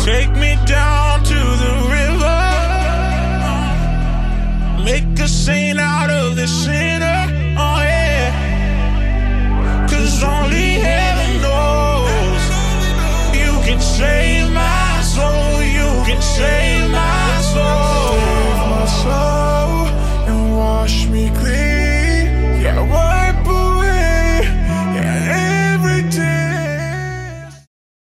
Take me down to the river. Make a saint out of the sinner. Oh yeah. 'Cause only heaven